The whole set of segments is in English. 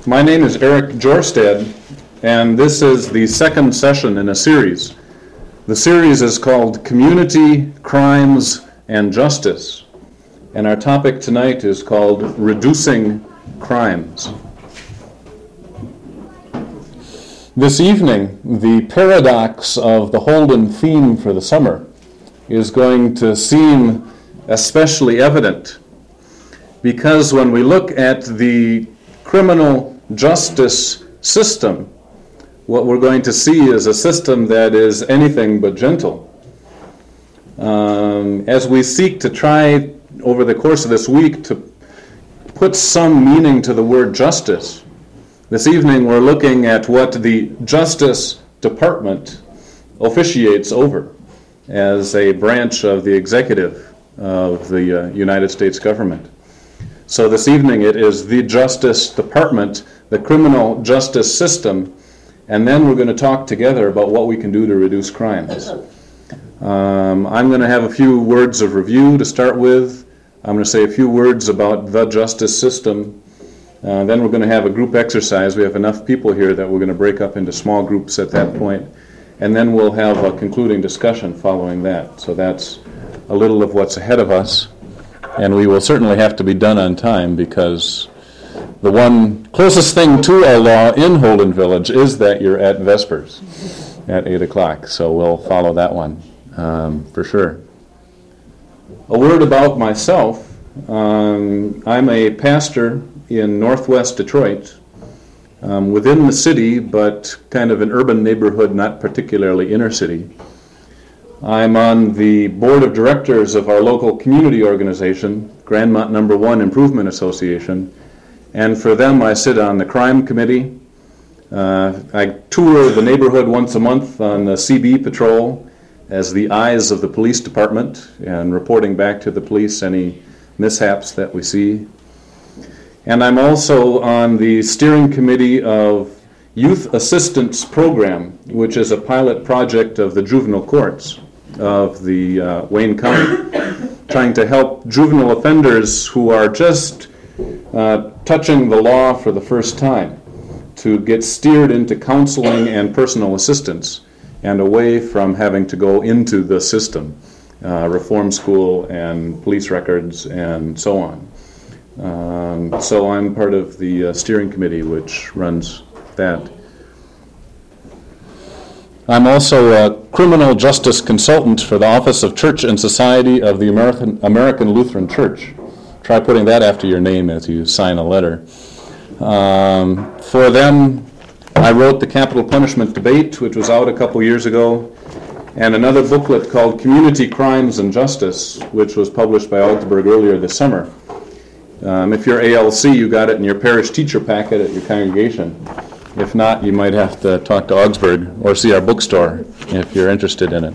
My name is Eric Jorstad, and this is the second session in a series. The series is called Community, Crimes, and Justice, and our topic tonight is called Reducing Crimes. This evening, the paradox of the Holden theme for the summer is going to seem especially evident, because when we look at the criminal justice system, what we're going to see is a system that is anything but gentle. As we seek to try over the course of this week to put some meaning to the word justice, this evening we're looking at what the Justice Department officiates over as a branch of the executive of the United States government. So this evening it is the Justice Department, the criminal justice system, and then we're going to talk together about what we can do to reduce crimes. I'm going to have a few words of review to start with. I'm going to say a few words about the justice system. Then we're going to have a group exercise. We have enough people here that we're going to break up into small groups at that point. And then we'll have a concluding discussion following that. So that's a little of what's ahead of us. And we will certainly have to be done on time, because the one closest thing to our law in Holden Village is that you're at Vespers at 8 o'clock. So we'll follow that one for sure. A word about myself. I'm a pastor in northwest Detroit, within the city, but kind of an urban neighborhood, not particularly inner city. I'm on the board of directors of our local community organization, Grandmont No. 1 Improvement Association, and for them I sit on the crime committee. I tour the neighborhood once a month on the CB patrol as the eyes of the police department and reporting back to the police any mishaps that we see. And I'm also on the steering committee of Youth Assistance Program, which is a pilot project of the juvenile courts of the Wayne County, trying to help juvenile offenders who are just touching the law for the first time to get steered into counseling and personal assistance and away from having to go into the system, reform school and police records and so on. So I'm part of the steering committee which runs that. I'm also a criminal justice consultant for the Office of Church and Society of the American Lutheran Church. Try putting that after your name as you sign a letter. For them, I wrote the Capital Punishment Debate, which was out a couple years ago, and another booklet called Community, Crimes, and Justice, which was published by Augsburg earlier this summer. If you're ALC, you got it in your parish teacher packet at your congregation. If not, you might have to talk to Augsburg or see our bookstore if you're interested in it.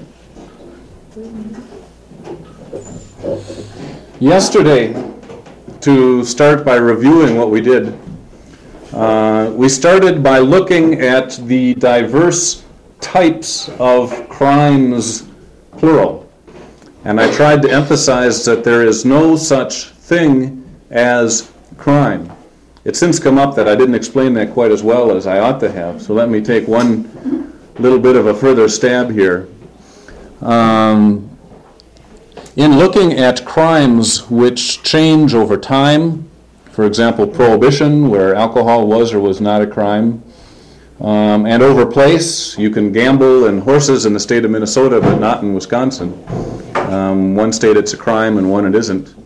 Yesterday, to start by reviewing what we did, we started by looking at the diverse types of crimes, plural. And I tried to emphasize that there is no such thing as crime. It's since come up that I didn't explain that quite as well as I ought to have, so let me take one little bit of a further stab here. In looking at crimes which change over time, for example, prohibition, where alcohol was or was not a crime, and over place, you can gamble in horses in the state of Minnesota, but not in Wisconsin. One state it's a crime and one it isn't.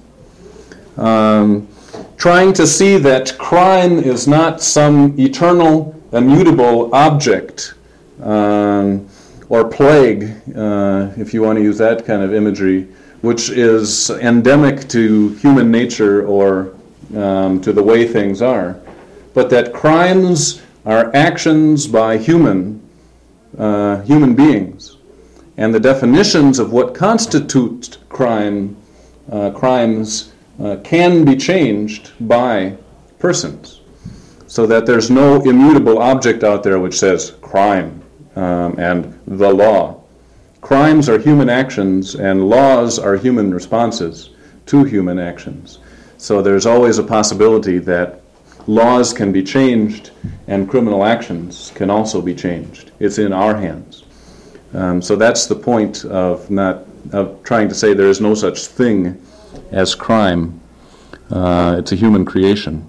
Trying to see that crime is not some eternal, immutable object or plague, if you want to use that kind of imagery, which is endemic to human nature or to the way things are, but that crimes are actions by human beings, and the definitions of what constitutes crimes can be changed by persons, so that there's no immutable object out there which says crime and the law. Crimes are human actions, and laws are human responses to human actions. So there's always a possibility that laws can be changed and criminal actions can also be changed. It's in our hands. So that's the point of trying to say there is no such thing as crime. It's a human creation.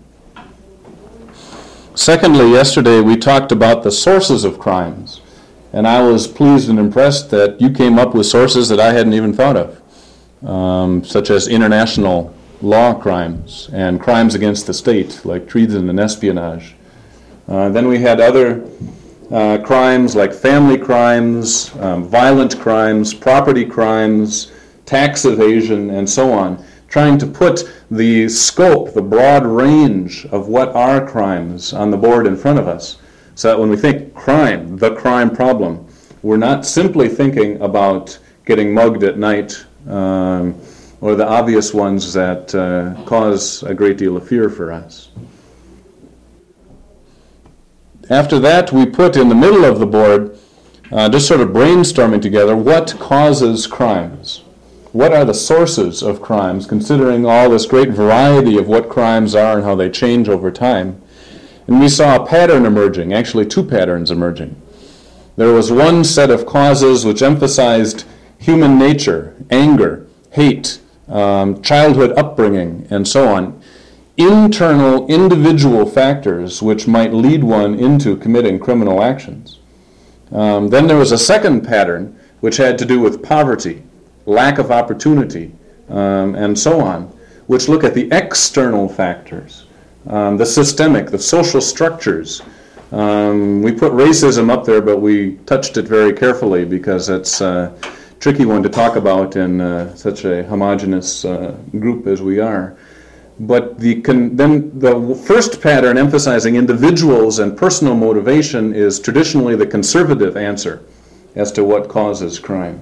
Secondly, yesterday we talked about the sources of crimes, and I was pleased and impressed that you came up with sources that I hadn't even thought of, such as international law crimes and crimes against the state, like treason and espionage. Then we had other crimes like family crimes, violent crimes, property crimes, tax evasion, and so on, trying to put the scope, the broad range of what are crimes on the board in front of us, so that when we think crime, the crime problem, we're not simply thinking about getting mugged at night or the obvious ones that cause a great deal of fear for us. After that, we put in the middle of the board, just sort of brainstorming together, what causes crimes? What are the sources of crimes, considering all this great variety of what crimes are and how they change over time? And we saw a pattern emerging, actually two patterns emerging. There was one set of causes which emphasized human nature, anger, hate, childhood upbringing, and so on. Internal, individual factors which might lead one into committing criminal actions. Then there was a second pattern which had to do with poverty, lack of opportunity, and so on, which look at the external factors, the systemic, the social structures. We put racism up there, but we touched it very carefully because it's a tricky one to talk about in such a homogeneous group as we are. But then the first pattern, emphasizing individuals and personal motivation, is traditionally the conservative answer as to what causes crime.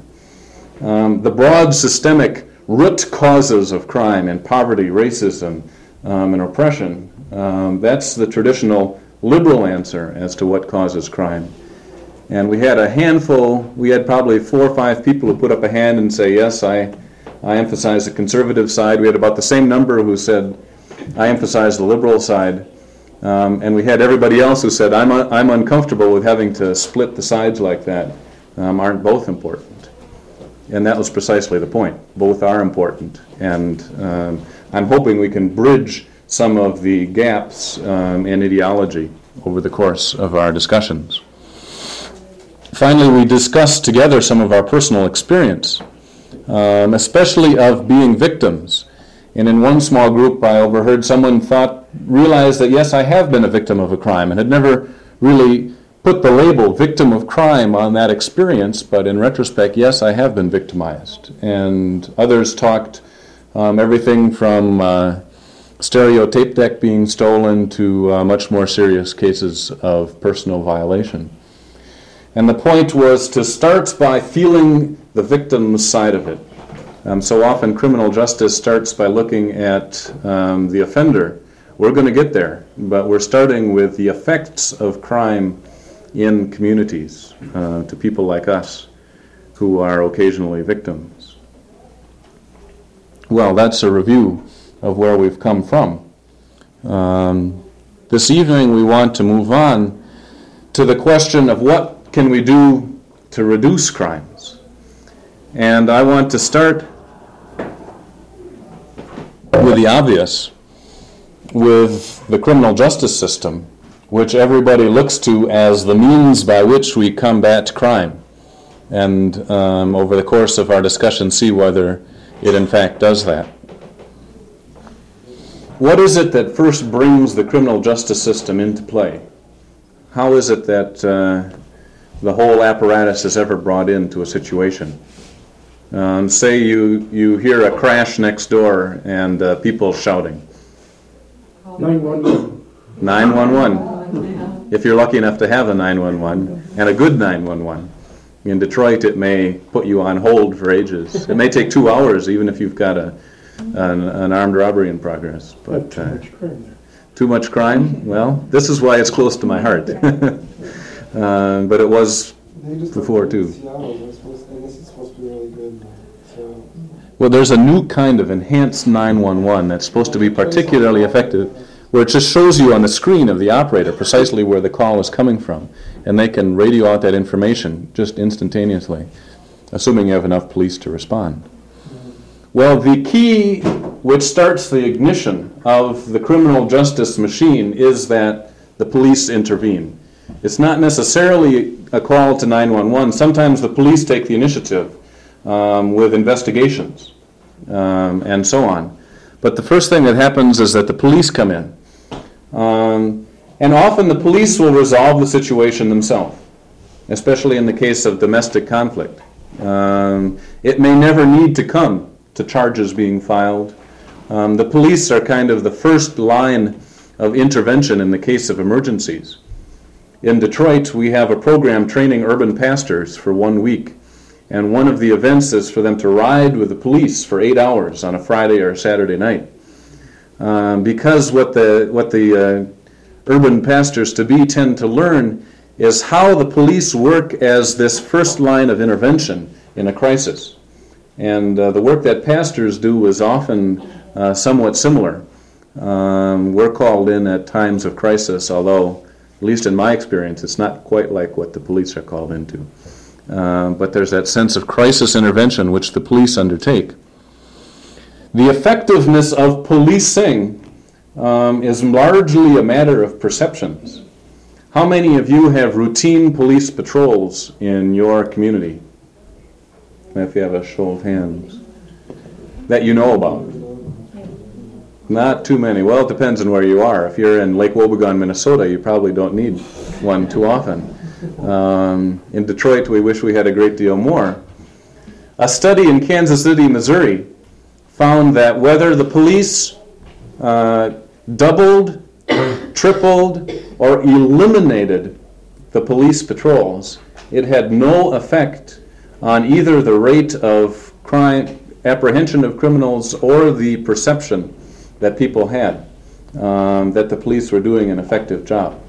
The broad systemic root causes of crime and poverty, racism, and oppression, that's the traditional liberal answer as to what causes crime. And we had a handful, we had probably 4 or 5 people who put up a hand and say, yes, I emphasize the conservative side. We had about the same number who said, I emphasize the liberal side. And we had everybody else who said, I'm uncomfortable with having to split the sides like that. Aren't both important? And that was precisely the point. Both are important. And I'm hoping we can bridge some of the gaps in ideology over the course of our discussions. Finally, we discussed together some of our personal experience, especially of being victims. And in one small group, I overheard someone realized that, yes, I have been a victim of a crime, and had never really put the label victim of crime on that experience, but in retrospect, yes, I have been victimized. And others talked everything from stereo tape deck being stolen to much more serious cases of personal violation. And the point was to start by feeling the victim's side of it. So often criminal justice starts by looking at the offender. We're going to get there, but we're starting with the effects of crime in communities to people like us who are occasionally victims. Well, that's a review of where we've come from. This evening we want to move on to the question of what can we do to reduce crimes. And I want to start with the obvious, with the criminal justice system, which everybody looks to as the means by which we combat crime. And over the course of our discussion, see whether it in fact does that. What is it that first brings the criminal justice system into play? How is it that the whole apparatus is ever brought into a situation? Say you hear a crash next door and people shouting. 911. 911. If you're lucky enough to have a 911, and a good 911. In Detroit, it may put you on hold for ages. It may take 2 hours, even if you've got an armed robbery in progress. But Too much crime there. Too much crime? Well, this is why it's close to my heart. But it was before, too. I guess it's supposed to be really good. So. Well, there's a new kind of enhanced 911 that's supposed to be particularly effective. where it just shows you on the screen of the operator precisely where the call is coming from, and they can radio out that information just instantaneously, assuming you have enough police to respond. Well, the key which starts the ignition of the criminal justice machine is that the police intervene. It's not necessarily a call to 911. Sometimes the police take the initiative with investigations and so on. But the first thing that happens is that the police come in. And often the police will resolve the situation themselves, especially in the case of domestic conflict. It may never need to come to charges being filed. The police are kind of the first line of intervention in the case of emergencies. In Detroit, we have a program training urban pastors for 1 week, and one of the events is for them to ride with the police for 8 hours on a Friday or a Saturday night. Because what the urban pastors to be tend to learn is how the police work as this first line of intervention in a crisis. And the work that pastors do is often somewhat similar. We're called in at times of crisis, although, at least in my experience, it's not quite like what the police are called into. But there's that sense of crisis intervention which the police undertake. The effectiveness of policing is largely a matter of perceptions. How many of you have routine police patrols in your community? If you have a show of hands that you know about. Not too many. Well, it depends on where you are. If you're in Lake Wobegon, Minnesota, you probably don't need one too often. In Detroit, we wish we had a great deal more. A study in Kansas City, Missouri, found that whether the police doubled, tripled, or eliminated the police patrols, it had no effect on either the rate of crime, apprehension of criminals, or the perception that people had that the police were doing an effective job.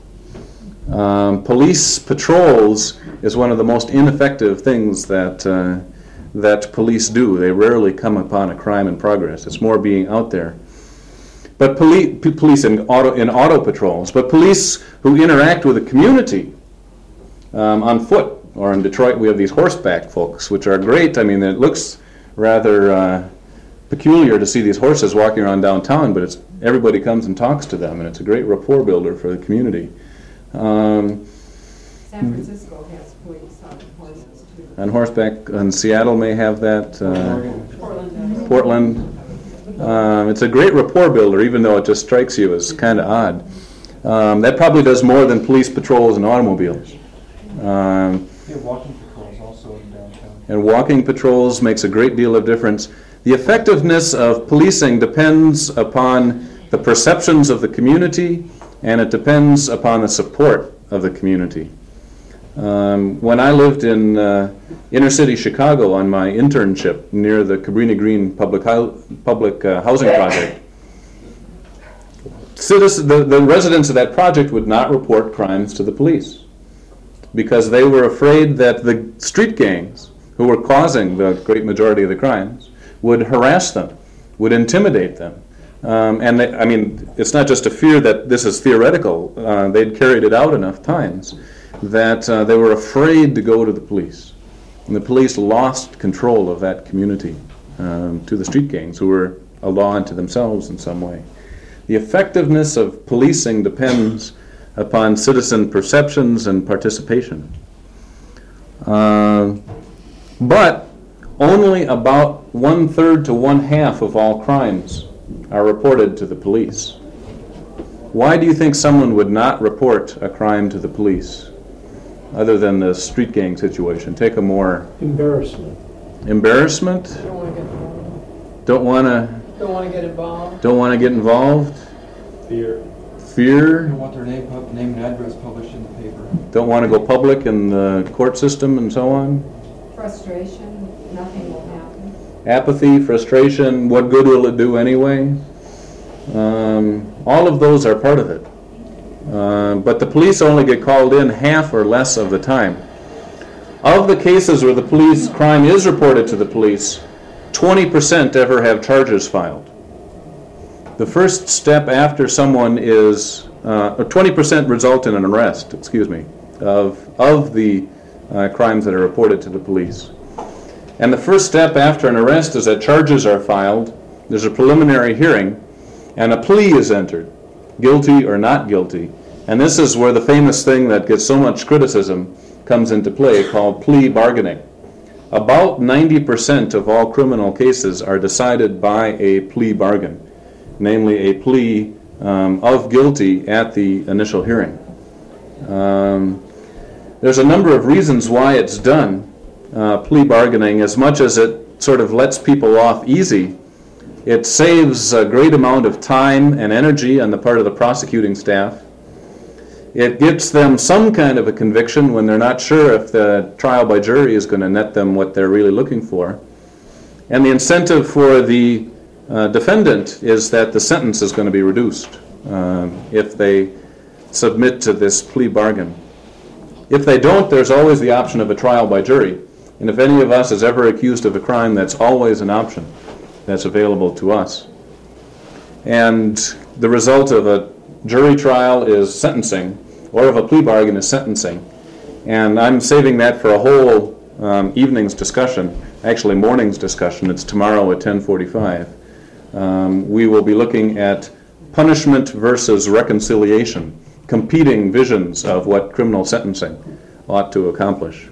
Police patrols is one of the most ineffective things that police do. They rarely come upon a crime in progress. It's more being out there. But police in auto patrols, but police who interact with the community on foot, or in Detroit we have these horseback folks, which are great. I mean, it looks rather peculiar to see these horses walking around downtown, but everybody comes and talks to them, and it's a great rapport builder for the community. San Francisco has police on horses too. On horseback, and Seattle may have that. Portland. It's a great rapport builder, even though it just strikes you as kind of odd. That probably does more than police patrols and automobiles. Walking patrols also in downtown. And walking patrols makes a great deal of difference. The effectiveness of policing depends upon the perceptions of the community, and it depends upon the support of the community. When I lived in inner city Chicago on my internship near the Cabrini Green public housing project, the residents of that project would not report crimes to the police because they were afraid that the street gangs, who were causing the great majority of the crimes, would harass them, would intimidate them. It's not just a fear that this is theoretical. They'd carried it out enough times that they were afraid to go to the police. And the police lost control of that community to the street gangs, who were a law unto themselves in some way. The effectiveness of policing depends upon citizen perceptions and participation. But only about 1/3 to 1/2 of all crimes are reported to the police. Why do you think someone would not report a crime to the police, other than the street gang situation? Take a more... Embarrassment. Embarrassment? Don't want to get involved. Don't want to... Don't want to get involved. Don't want to get involved? Fear. Fear? Don't want their name and address published in the paper. Don't want to go public in the court system and so on? Frustration. Nothing will happen. Apathy, frustration, what good will it do anyway? All of those are part of it. But the police only get called in half or less of the time. Of the cases where the police crime is reported to the police, 20% ever have charges filed. the first step after someone is, 20% result in an arrest, of the crimes that are reported to the police. And the first step after an arrest is that charges are filed, there's a preliminary hearing, and a plea is entered, guilty or not guilty. And this is where the famous thing that gets so much criticism comes into play, called plea bargaining. About 90% of all criminal cases are decided by a plea bargain, namely a plea of guilty at the initial hearing. There's a number of reasons why it's done, plea bargaining. As much as it sort of lets people off easy, it saves a great amount of time and energy on the part of the prosecuting staff. It gets them some kind of a conviction when they're not sure if the trial by jury is going to net them what they're really looking for. And the incentive for the defendant is that the sentence is going to be reduced if they submit to this plea bargain. If they don't, there's always the option of a trial by jury. And if any of us is ever accused of a crime, that's always an option that's available to us. And the result of a jury trial is sentencing, or of a plea bargain is sentencing. And I'm saving that for a whole evening's discussion, actually morning's discussion. It's tomorrow at 10:45. We will be looking at punishment versus reconciliation, competing visions of what criminal sentencing ought to accomplish.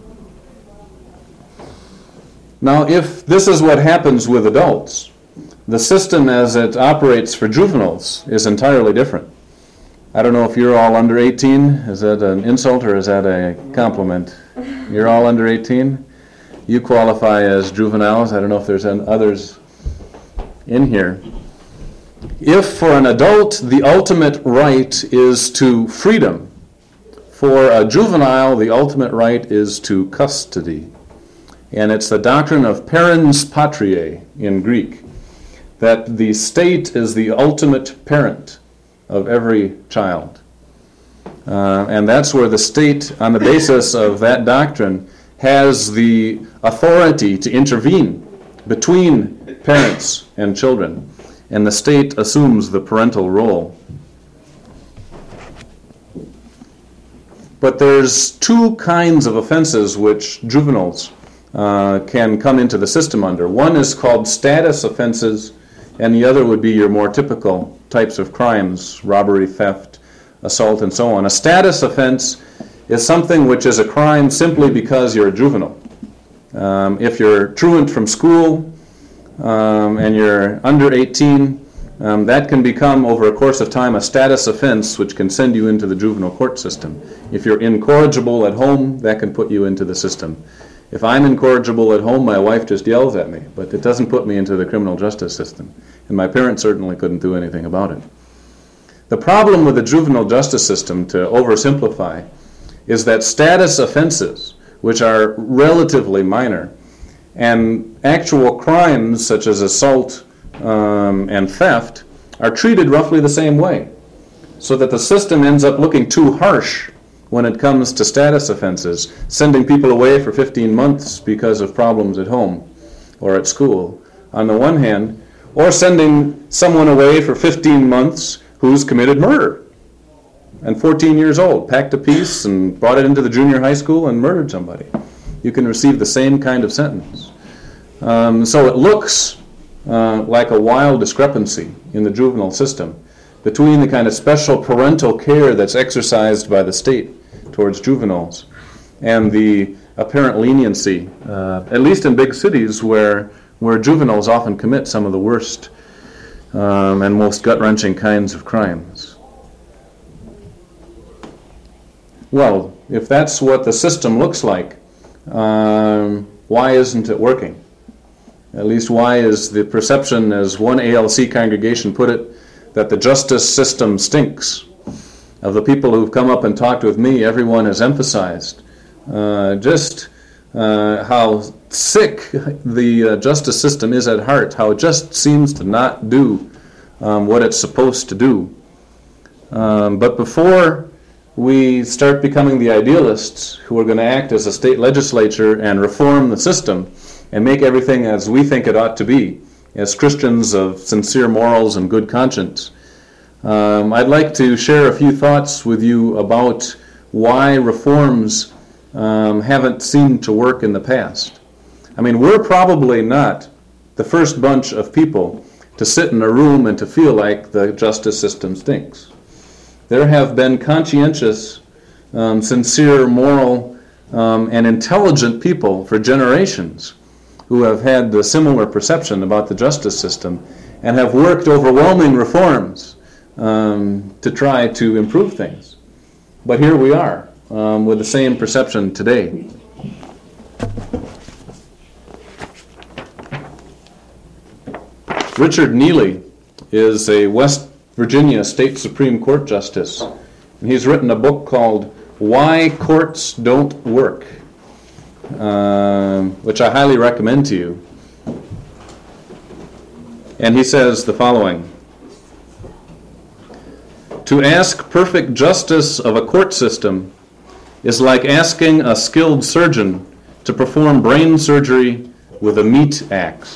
Now, if this is what happens with adults, the system as it operates for juveniles is entirely different. I don't know if you're all under 18. Is that an insult or is that a compliment? You're all under 18? You qualify as juveniles. I don't know if there's others in here. If for an adult the ultimate right is to freedom, for a juvenile the ultimate right is to custody. And it's the doctrine of parens patriae in Greek, that the state is the ultimate parent of every child. And that's where the state, on the basis of that doctrine, has the authority to intervene between parents and children. And the state assumes the parental role. But there's two kinds of offenses which juveniles can come into the system under. One is called status offenses, and the other would be your more typical types of crimes, robbery, theft, assault, and so on. A status offense is something which is a crime simply because you're a juvenile. If you're truant from school and you're under 18, that can become, over a course of time, a status offense which can send you into the juvenile court system. If you're incorrigible at home, that can put you into the system. If I'm incorrigible at home, my wife just yells at me, but it doesn't put me into the criminal justice system. And my parents certainly couldn't do anything about it. The problem with the juvenile justice system, to oversimplify, is that status offenses, which are relatively minor, and actual crimes such as assault and theft are treated roughly the same way, so that the system ends up looking too harsh when it comes to status offenses, sending people away for 15 months because of problems at home or at school, on the one hand, or sending someone away for 15 months who's committed murder and 14 years old, packed a piece and brought it into the junior high school and murdered somebody. You can receive the same kind of sentence. So it looks like a wild discrepancy in the juvenile system between the kind of special parental care that's exercised by the state towards juveniles and the apparent leniency, at least in big cities where juveniles often commit some of the worst and most gut-wrenching kinds of crimes. Well, if that's what the system looks like, why isn't it working? At least why is the perception, as one ALC congregation put it, that the justice system stinks? Of the people who've come up and talked with me, everyone has emphasized just how sick the justice system is at heart, how it just seems to not do what it's supposed to do. But before we start becoming the idealists who are going to act as a state legislature and reform the system and make everything as we think it ought to be, as Christians of sincere morals and good conscience. I'd like to share a few thoughts with you about why reforms haven't seemed to work in the past. I mean, we're probably not the first bunch of people to sit in a room and to feel like the justice system stinks. There have been conscientious, sincere, moral, and intelligent people for generations who have had the similar perception about the justice system and have worked overwhelming reforms to try to improve things. But here we are with the same perception today. Richard Neely is a West Virginia State Supreme Court Justice, and he's written a book called Why Courts Don't Work, which I highly recommend to you. And he says the following: to ask perfect justice of a court system is like asking a skilled surgeon to perform brain surgery with a meat axe.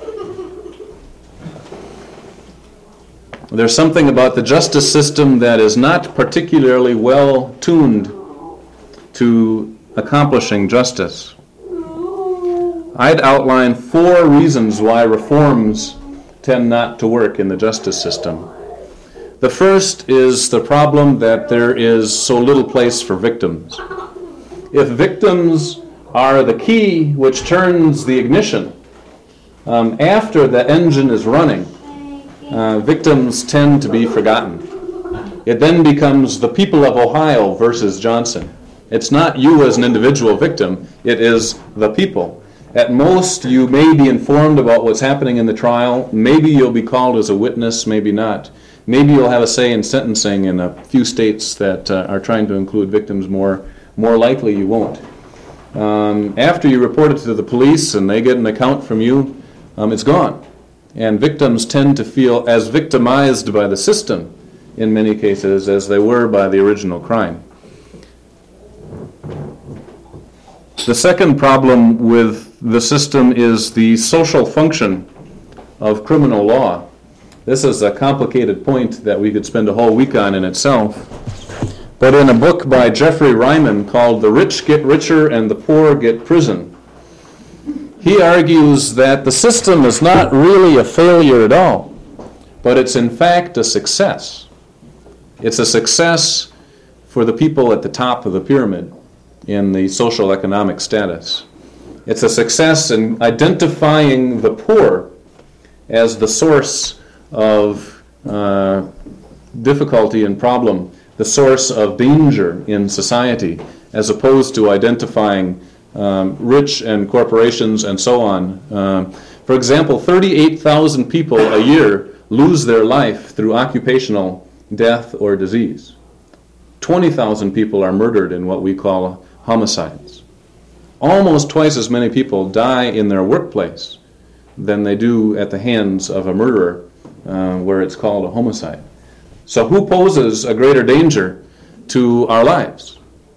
There's something about the justice system that is not particularly well tuned to accomplishing justice. I'd outline 4 reasons why reforms tend not to work in the justice system. The first is the problem that there is so little place for victims. If victims are the key which turns the ignition, after the engine is running, victims tend to be forgotten. It then becomes the people of Ohio versus Johnson. It's not you as an individual victim, it is the people. At most, you may be informed about what's happening in the trial. Maybe you'll be called as a witness, maybe not. Maybe you'll have a say in sentencing in a few states that are trying to include victims more. More likely you won't. After you report it to the police and they get an account from you, it's gone. And victims tend to feel as victimized by the system in many cases as they were by the original crime. The second problem with the system is the social function of criminal law. This is a complicated point that we could spend a whole week on in itself. But in a book by Jeffrey Ryman called The Rich Get Richer and the Poor Get Prison, he argues that the system is not really a failure at all, but it's in fact a success. It's a success for the people at the top of the pyramid in the social economic status. It's a success in identifying the poor as the source of difficulty and problem, the source of danger in society, as opposed to identifying rich and corporations and so on. For example, 38,000 people a year lose their life through occupational death or disease. 20,000 people are murdered in what we call homicides. Almost twice as many people die in their workplace than they do at the hands of a murderer, where it's called a homicide. So who poses a greater danger to our lives?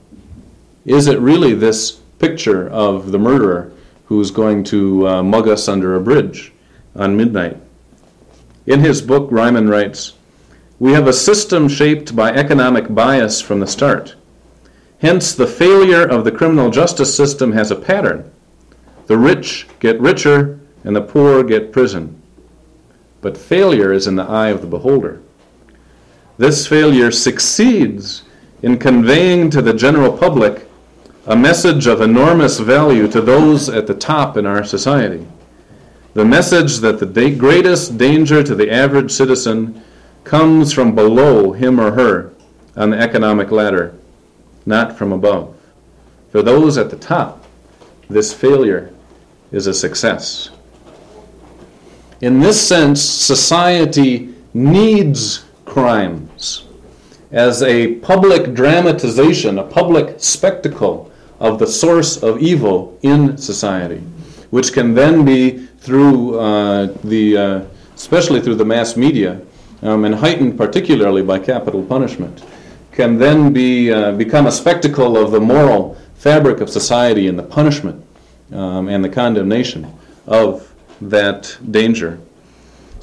Is it really this picture of the murderer who's going to mug us under a bridge on midnight? In his book, Ryman writes, "We have a system shaped by economic bias from the start. Hence, the failure of the criminal justice system has a pattern. The rich get richer and the poor get prison. But failure is in the eye of the beholder. This failure succeeds in conveying to the general public a message of enormous value to those at the top in our society. The message that the greatest danger to the average citizen comes from below him or her on the economic ladder, not from above. For those at the top, this failure is a success." In this sense, society needs crimes as a public dramatization, a public spectacle of the source of evil in society, which can then be through especially through the mass media, and heightened particularly by capital punishment, can then become a spectacle of the moral fabric of society and the punishment and the condemnation of that danger.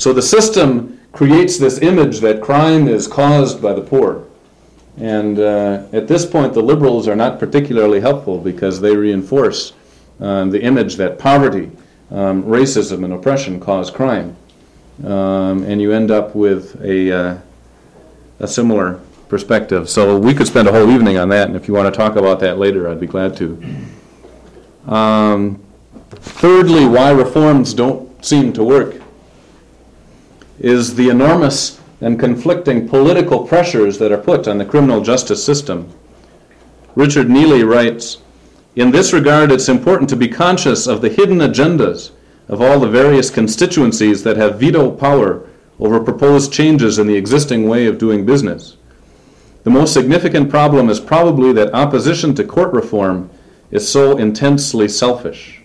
So the system creates this image that crime is caused by the poor. And at this point, the liberals are not particularly helpful because they reinforce the image that poverty, racism, and oppression cause crime. And you end up with a similar perspective. So we could spend a whole evening on that, and if you want to talk about that later, I'd be glad to. Thirdly, why reforms don't seem to work is the enormous and conflicting political pressures that are put on the criminal justice system. Richard Neely writes, "In this regard, it's important to be conscious of the hidden agendas of all the various constituencies that have veto power over proposed changes in the existing way of doing business. The most significant problem is probably that opposition to court reform is so intensely selfish."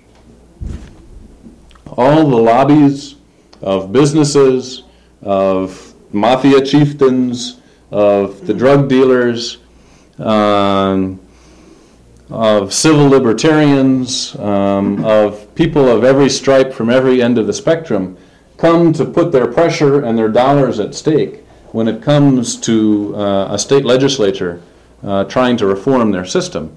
All the lobbies of businesses, of mafia chieftains, of the drug dealers, of civil libertarians, of people of every stripe from every end of the spectrum, come to put their pressure and their dollars at stake when it comes to a state legislature trying to reform their system.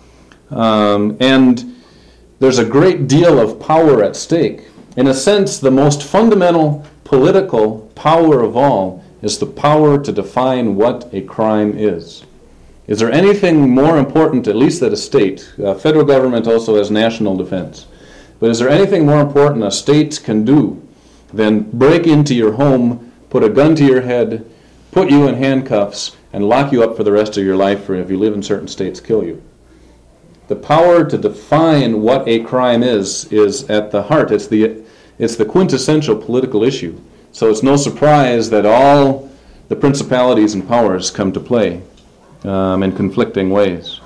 And there's a great deal of power at stake. In a sense, the most fundamental political power of all is the power to define what a crime is. Is there anything more important, at least at a state? Federal government also has national defense. But is there anything more important a state can do than break into your home, put a gun to your head, put you in handcuffs, and lock you up for the rest of your life, or if you live in certain states, kill you? The power to define what a crime is at the heart. It's the quintessential political issue. So it's no surprise that all the principalities and powers come to play in conflicting ways.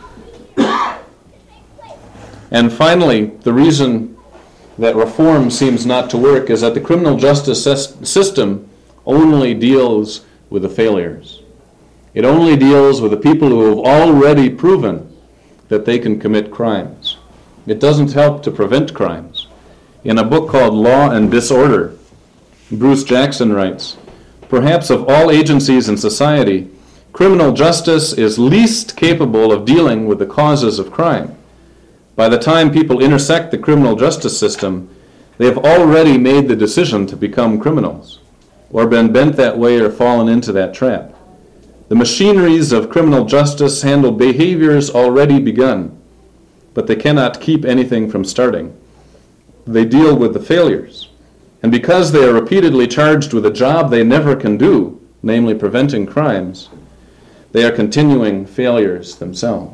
And finally, the reason that reform seems not to work is that the criminal justice system only deals with the failures. It only deals with the people who have already proven that they can commit crimes. It doesn't help to prevent crimes. In a book called Law and Disorder, Bruce Jackson writes, "Perhaps of all agencies in society, criminal justice is least capable of dealing with the causes of crime. By the time people intersect the criminal justice system, they have already made the decision to become criminals, or been bent that way or fallen into that trap. The machineries of criminal justice handle behaviors already begun, but they cannot keep anything from starting. They deal with the failures. And because they are repeatedly charged with a job they never can do, namely preventing crimes, they are continuing failures themselves.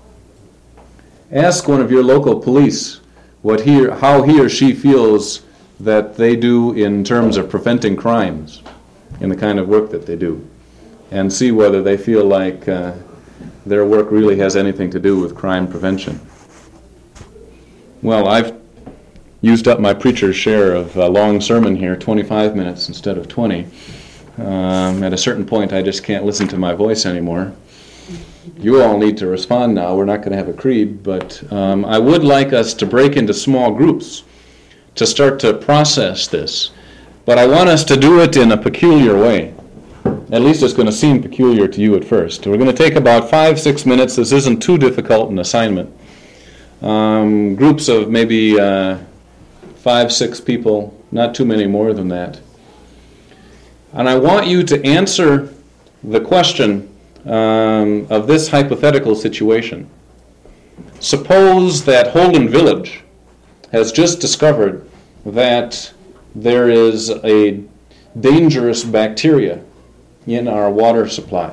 Ask one of your local police how he or she feels that they do in terms of preventing crimes in the kind of work that they do, and see whether they feel like their work really has anything to do with crime prevention. Well, I've used up my preacher's share of a long sermon here, 25 minutes instead of 20. At a certain point, I just can't listen to my voice anymore. You all need to respond now. We're not going to have a creed, but I would like us to break into small groups to start to process this. But I want us to do it in a peculiar way. At least it's going to seem peculiar to you at first. We're going to take about 5-6 minutes. This isn't too difficult an assignment. Groups of maybe 5-6 people, not too many more than that. And I want you to answer the question of this hypothetical situation. Suppose that Holden Village has just discovered that there is a dangerous bacteria in our water supply.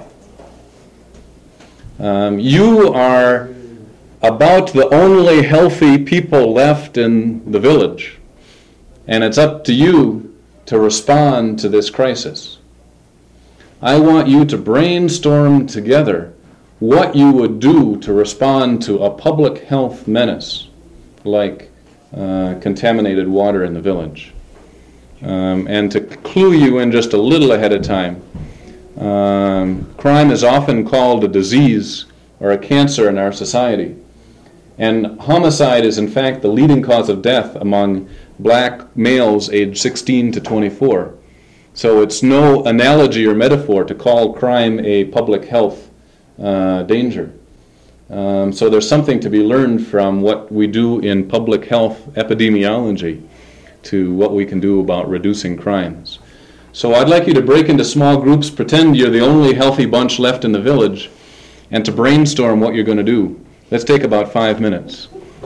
You are about the only healthy people left in the village, and it's up to you to respond to this crisis. I want you to brainstorm together what you would do to respond to a public health menace like contaminated water in the village. And to clue you in just a little ahead of time, crime is often called a disease or a cancer in our society. And homicide is in fact the leading cause of death among black males aged 16 to 24. So it's no analogy or metaphor to call crime a public health danger. So there's something to be learned from what we do in public health epidemiology to what we can do about reducing crimes. So I'd like you to break into small groups, pretend you're the only healthy bunch left in the village, and to brainstorm what you're going to do. Let's take about 5 minutes.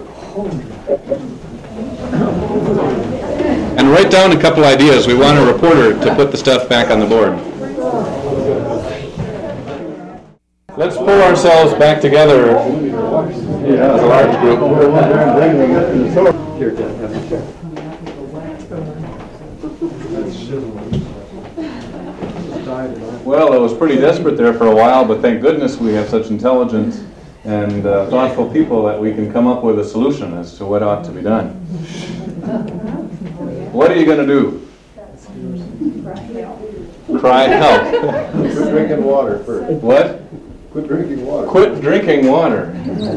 And write down a couple ideas. We want a reporter to put the stuff back on the board. Let's pull ourselves back together as a large group. Well, it was pretty desperate there for a while, but thank goodness we have such intelligent and thoughtful people that we can come up with a solution as to what ought to be done. What are you going to do? Cry help. Quit drinking water first. What? Quit drinking water. Quit drinking water.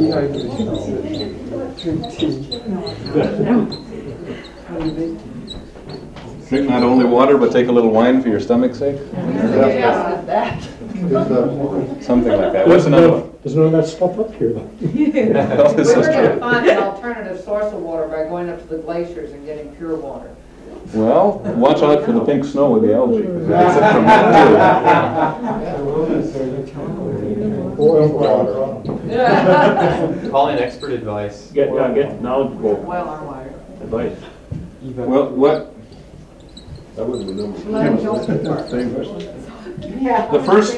Drink not only water, but take a little wine for your stomach's sake? Something like that. What's another one? There's none of that stuff up here, though. Well, this We is were going to true. find an alternative source of water by going up to the glaciers and getting pure water. Well, watch out for the pink snow with the algae, because that's it from that Boiled water. Call in expert advice. Get knowledgeable Well, our water. advice. too. Well, what? That wouldn't be number. The first,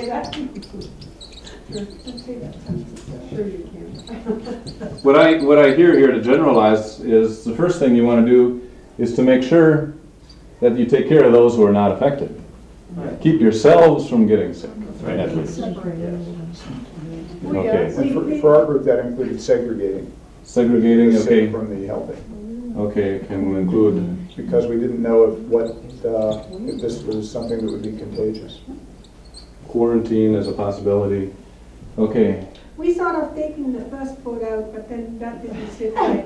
what I hear here to generalize is the first thing you want to do is to make sure that you take care of those who are not affected. Keep yourselves from getting sick, at least. Okay. And for our group, that included segregating Segregating, the sick okay. from the healthy, Okay, can we include, because we didn't know if this was something that would be contagious. quarantine as a possibility? Okay. We thought of taking the first vote out, but then that didn't sit right.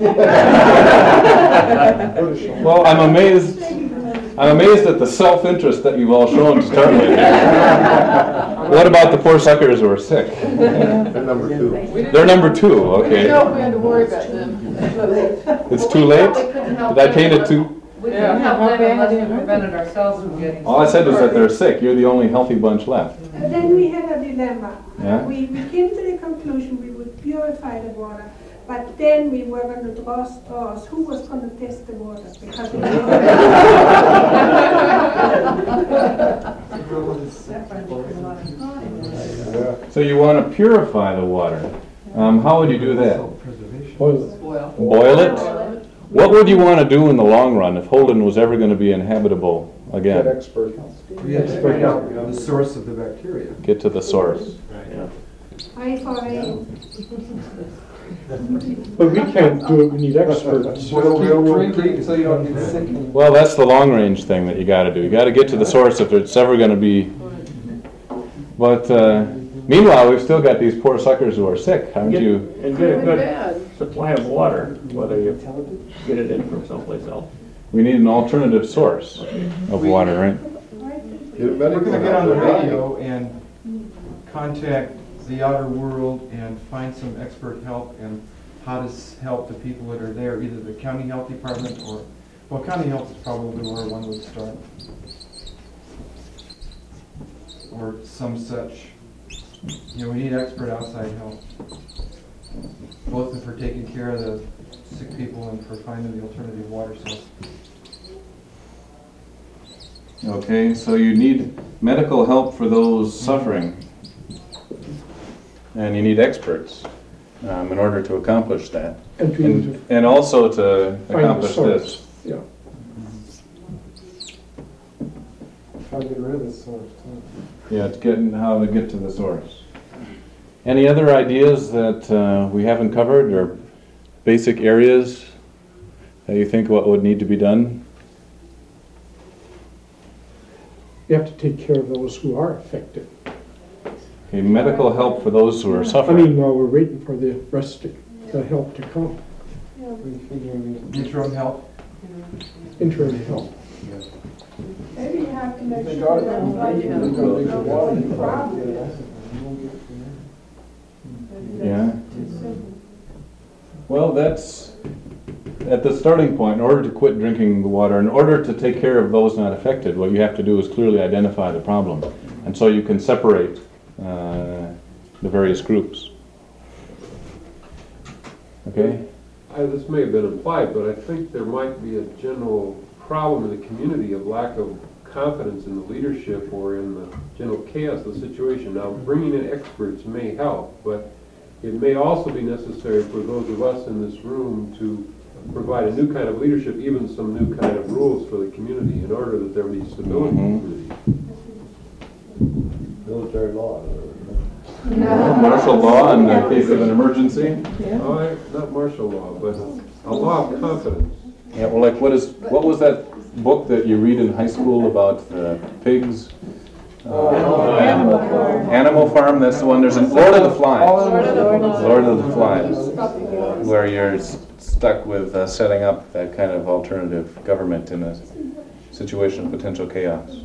Well, I'm amazed at the self-interest that you've all shown to start with. What about the poor suckers who are sick? They're number two. They're number two, okay. No, we had to worry about them. It's too late? Did I paint it too? We couldn't help them unless we prevented ourselves from getting. All I said was that they're sick. You're the only healthy bunch left. And then we had a dilemma. Yeah? We came to the conclusion we would purify the water, but then we were going to draw straws. Who was going to test the water? Because we So you want to purify the water. How would you do that? Boil it? What would you want to do in the long run if Holden was ever going to be inhabitable Get again? expert. We had to find out the source of the bacteria. Get to the source. I thought But we can't do it, we need experts. Drinking so you don't get sick. Well, that's the long-range thing that you got to do. You got to get to the source if it's ever going to be. But meanwhile, we've still got these poor suckers who are sick, haven't you? And get a good supply of water, whether you get it in from someplace else. We need an alternative source of water, right? We're gonna get on the radio and contact the outer world and find some expert help and how to help the people that are there, either the county health department or, well, county health is probably where one would start. Or some such, we need expert outside help. Both for taking care of the sick people and for finding the alternative water source. Okay, so you need medical help for those suffering. And you need experts in order to accomplish that. And also to accomplish this. Yeah. How to get rid of this source, too. Yeah, how to get to the source. Any other ideas that we haven't covered or basic areas that you think what would need to be done? You have to take care of those who are affected. Okay, medical help for those who are I suffering. mean, while we're waiting for the rest of the help to come. Interim help. interim help. Maybe you have to make sure that everybody knows the problem is. Yeah. Well, that's at the starting point. In order to quit drinking the water, in order to take care of those not affected, what you have to do is clearly identify the problem. And so you can separate the various groups. Okay? This may have been implied, but I think there might be a general problem in the community of lack of confidence in the leadership or in the general chaos of the situation. Now, bringing in experts may help, but it may also be necessary for those of us in this room to provide a new kind of leadership, even some new kind of rules for the community in order that there be stability in the community. Military law. Martial law in the case of an emergency. Not martial law, but a law of confidence. Yeah, well, like what was that book that you read in high school about the pigs? Animal Farm, that's the one. There's a Lord of the Flies. Lord of the Flies, where you're stuck with setting up that kind of alternative government in a situation of potential chaos.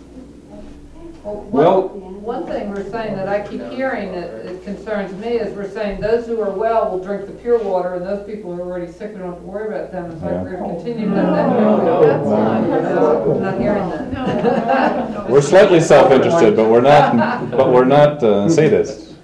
Well, one thing we're saying that I keep hearing that it concerns me is we're saying those who are well will drink the pure water, and those people who are already sick, we don't have to worry about them. It's like we're going to continue to let them drink. I'm not hearing that. we're slightly self-interested, but we're not sadists.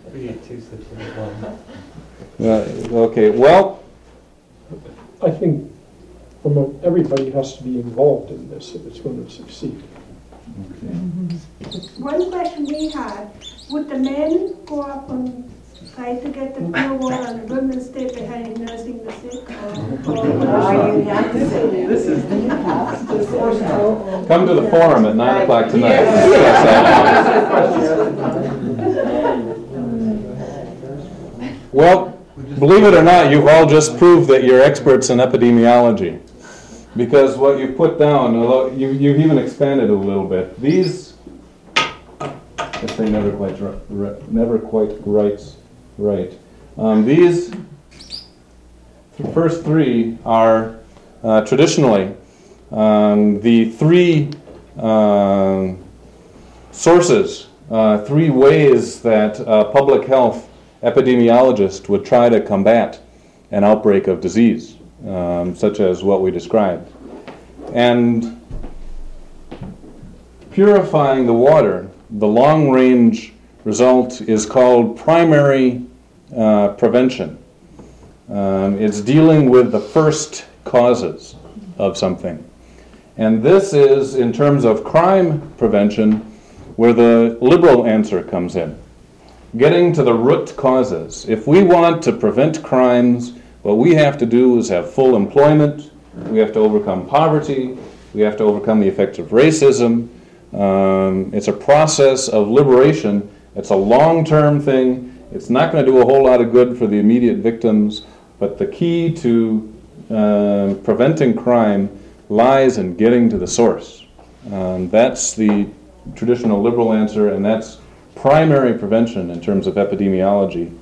Okay. Well, I think everybody has to be involved in this if it's going to succeed. Okay. One question we had, would the men go up and try to get the pure water and the women stay behind nursing the sick? Come to the forum at 9 o'clock tonight. Well, believe it or not, you've all just proved that you're experts in epidemiology. Because what you've put down, although you've even expanded a little bit, these, if they never quite writes right. These first three are traditionally the three sources, three ways that a public health epidemiologist would try to combat an outbreak of disease. Such as what we described. And purifying the water, the long-range result is called primary prevention. It's dealing with the first causes of something. And this is, in terms of crime prevention, where the liberal answer comes in. Getting to the root causes. If we want to prevent crimes, what we have to do is have full employment, we have to overcome poverty, we have to overcome the effects of racism. It's a process of liberation. It's a long-term thing. It's not going to do a whole lot of good for the immediate victims, but the key to preventing crime lies in getting to the source. That's the traditional liberal answer, and that's primary prevention in terms of epidemiology.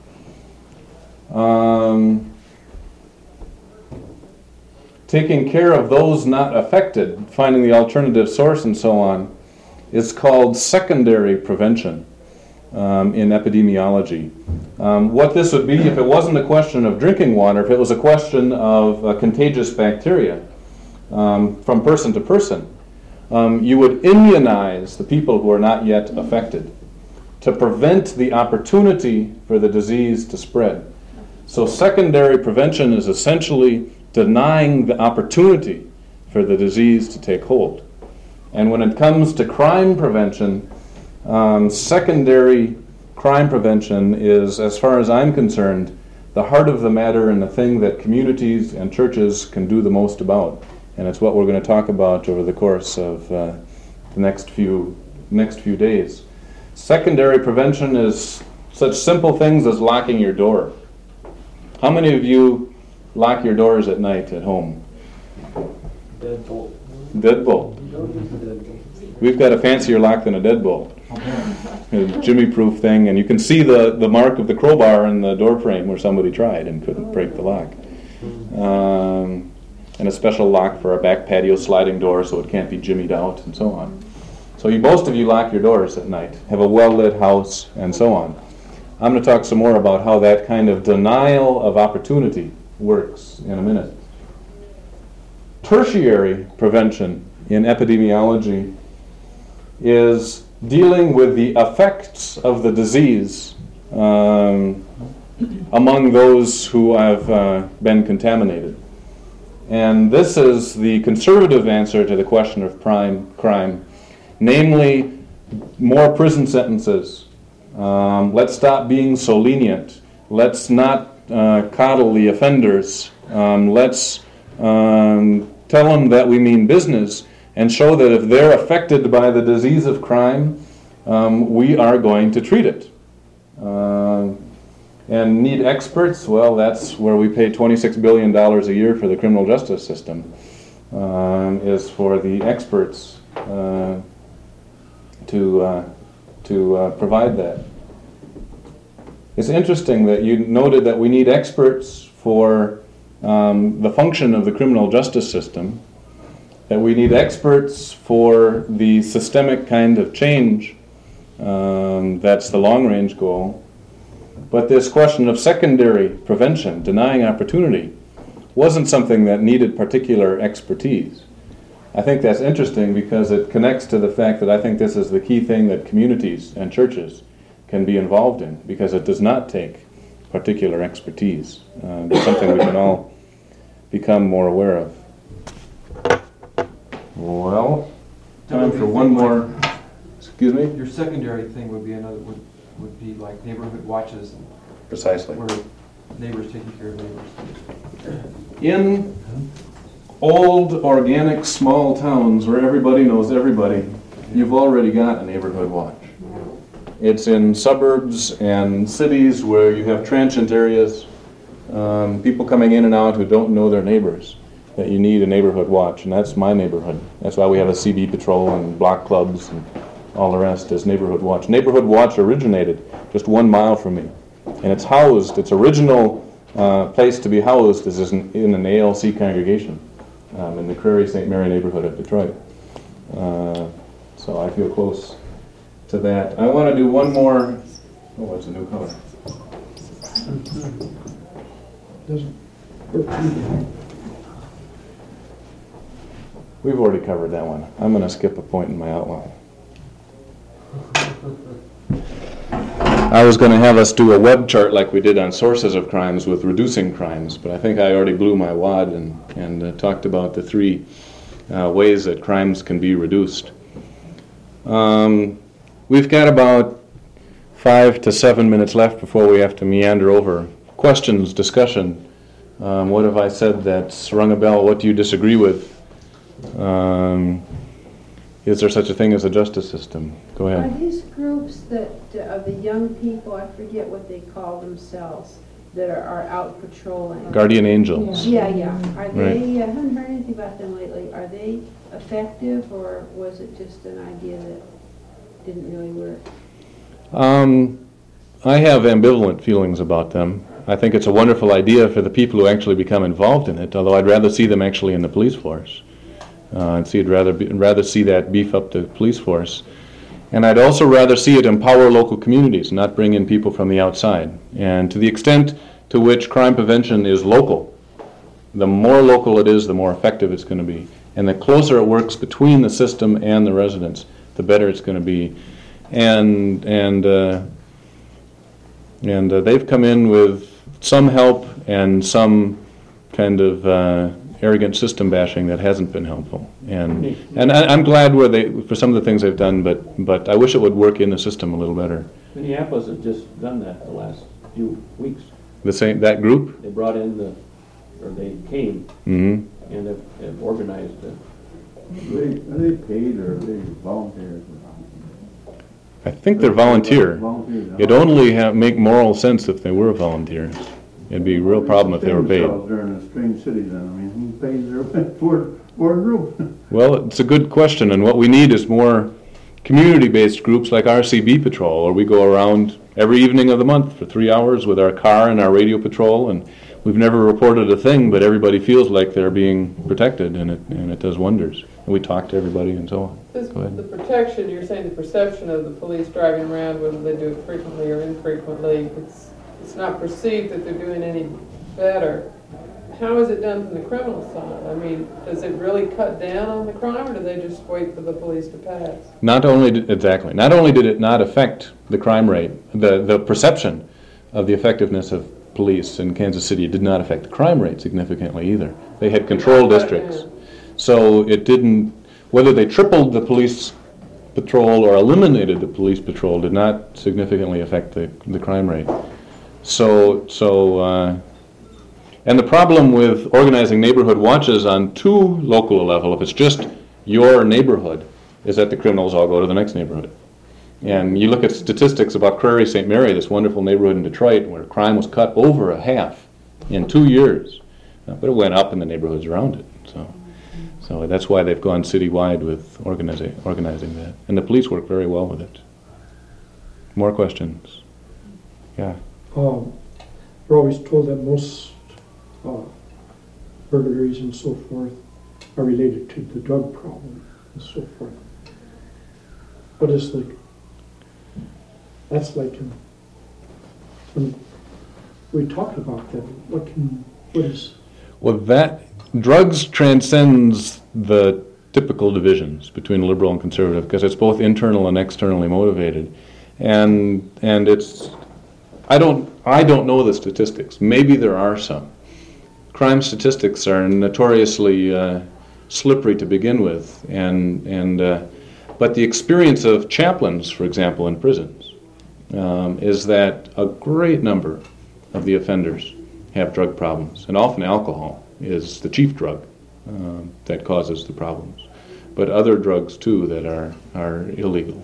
Taking care of those not affected, finding the alternative source and so on, is called secondary prevention in epidemiology. What this would be if it wasn't a question of drinking water, if it was a question of contagious bacteria from person to person, you would immunize the people who are not yet affected to prevent the opportunity for the disease to spread. So secondary prevention is essentially denying the opportunity for the disease to take hold. And when it comes to crime prevention, secondary crime prevention is, as far as I'm concerned, the heart of the matter and the thing that communities and churches can do the most about. And it's what we're going to talk about over the course of the next few days. Secondary prevention is such simple things as locking your door. How many of you lock your doors at night at home? Deadbolt. Deadbolt. We've got a fancier lock than a deadbolt. A Jimmy-proof thing, and you can see the mark of the crowbar in the door frame where somebody tried and couldn't break the lock. and a special lock for our back patio sliding door so it can't be jimmied out, and so on. So most of you lock your doors at night, have a well-lit house, and so on. I'm going to talk some more about how that kind of denial of opportunity works in a minute. Tertiary prevention in epidemiology is dealing with the effects of the disease among those who have been contaminated. And this is the conservative answer to the question of crime, namely more prison sentences. Let's stop being so lenient. Let's not coddle the offenders. Let's tell them that we mean business and show that if they're affected by the disease of crime, we are going to treat it. And need experts? Well, that's where we pay $26 billion a year for the criminal justice system, is for the experts to provide that. It's interesting that you noted that we need experts for the function of the criminal justice system, that we need experts for the systemic kind of change, that's the long-range goal. But this question of secondary prevention, denying opportunity, wasn't something that needed particular expertise. I think that's interesting because it connects to the fact that I think this is the key thing that communities and churches can be involved in, because it does not take particular expertise. It's something we can all become more aware of. Well, time for one more. Excuse me? Your secondary thing would be would be like neighborhood watches. Precisely. Where neighbors taking care of neighbors. In old, organic, small towns where everybody knows everybody, you've already got a neighborhood watch. It's in suburbs and cities where you have transient areas, people coming in and out who don't know their neighbors, that you need a neighborhood watch, and that's my neighborhood. That's why we have a CB patrol and block clubs and all the rest is neighborhood watch. Neighborhood watch originated just 1 mile from me, and it's housed, its original place to be housed is in an ALC congregation in the Prairie St. Mary neighborhood of Detroit. So I feel close to that. I want to do one more. Oh, it's a new color. We've already covered that one. I'm going to skip a point in my outline. I was going to have us do a web chart like we did on sources of crimes with reducing crimes, but I think I already blew my wad and talked about the 3 ways that crimes can be reduced. We've got about 5 to 7 minutes left before we have to meander over questions, discussion. What have I said that's rung a bell? What do you disagree with? Is there such a thing as a justice system? Go ahead. Are these groups that of the young people, I forget what they call themselves, that are out patrolling? Guardian angels. Yeah. Are they, Right. I haven't heard anything about them lately. Are they effective, or was it just an idea that didn't really work? I have ambivalent feelings about them. I think it's a wonderful idea for the people who actually become involved in it, although I'd rather see them actually in the police force. I'd rather see that beef up the police force. And I'd also rather see it empower local communities, not bring in people from the outside. And to the extent to which crime prevention is local, the more local it is, the more effective it's going to be. And the closer it works between the system and the residents, the better it's going to be. And they've come in with some help and some kind of arrogant system bashing that hasn't been helpful. And I'm glad for some of the things they've done, but I wish it would work in the system a little better. Minneapolis has just done that the last few weeks. That group? They brought in they came and have organized it. Are they paid or are they volunteers? I think they're volunteer. It'd only make moral sense if they were volunteers. It'd be a real problem if they were paid. They're in a strange city then. I mean, who pays for a group? Well, it's a good question, and what we need is more community-based groups like our CB Patrol, where we go around every evening of the month for 3 hours with our car and our radio patrol, and we've never reported a thing, but everybody feels like they're being protected, and it does wonders. And we talk to everybody and so on. Go ahead. The protection, you're saying the perception of the police driving around, whether they do it frequently or infrequently, it's not perceived that they're doing any better. How is it done from the criminal side? I mean, does it really cut down on the crime, or do they just wait for the police to pass? Not only did it not affect the crime rate, the perception of the effectiveness of police in Kansas City, it did not affect the crime rate significantly either. They had control districts. So it didn't, whether they tripled the police patrol or eliminated the police patrol, did not significantly affect the crime rate. And the problem with organizing neighborhood watches on too local a level, if it's just your neighborhood, is that the criminals all go to the next neighborhood. And you look at statistics about Prairie St. Mary, this wonderful neighborhood in Detroit, where crime was cut over a half in 2 years. But it went up in the neighborhoods around it. So that's why they've gone citywide with organizing that. And the police work very well with it. More questions? Yeah. We're always told that most burglaries and so forth are related to the drug problem and so forth. But it's like, that's like, when we talk about that, what is? Well, that drugs transcends the typical divisions between liberal and conservative, because it's both internal and externally motivated, and it's. I don't know the statistics. Maybe there are some. Crime statistics are notoriously slippery to begin with, but the experience of chaplains, for example, in prisons, is that a great number of the offenders have drug problems, and often alcohol is the chief drug that causes the problems, but other drugs too that are illegal.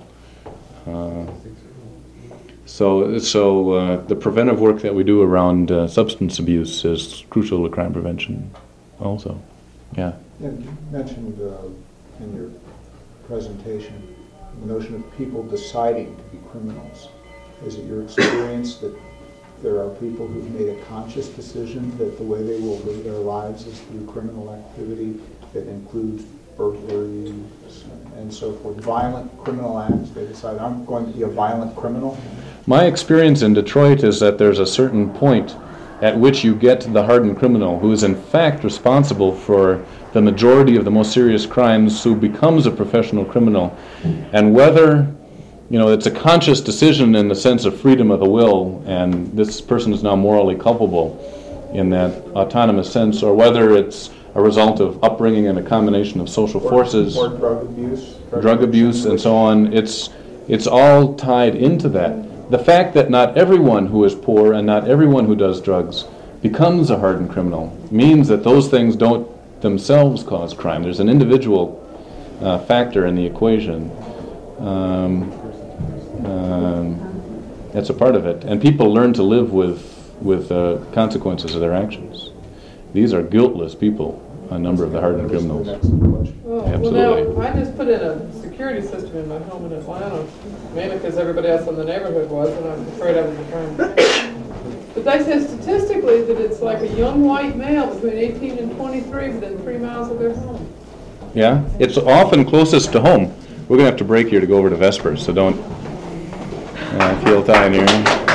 So the preventive work that we do around substance abuse is crucial to crime prevention also. Yeah. You mentioned in your presentation the notion of people deciding to be criminals. Is it your experience that there are people who've made a conscious decision that the way they will live their lives is through criminal activity that includes burglaries and so forth, violent criminal acts? They decide, I'm going to be a violent criminal? My experience in Detroit is that there's a certain point at which you get the hardened criminal who is in fact responsible for the majority of the most serious crimes, who becomes a professional criminal. And whether, it's a conscious decision in the sense of freedom of the will, and this person is now morally culpable in that autonomous sense, or whether it's a result of upbringing and a combination of social forces, or drug abuse, and so on. It's all tied into that. The fact that not everyone who is poor and not everyone who does drugs becomes a hardened criminal means that those things don't themselves cause crime. There's an individual factor in the equation. That's a part of it. And people learn to live with consequences of their actions. These are guiltless people, a number of the hardened criminals. Absolutely. Well, now, I just put in a security system in my home in Atlanta, mainly because everybody else in the neighborhood was, and I'm afraid I was trying to. But they said statistically that it's like a young white male between 18 and 23 within 3 miles of their home. Yeah, it's often closest to home. We're going to have to break here to go over to Vespers, so don't feel tired here.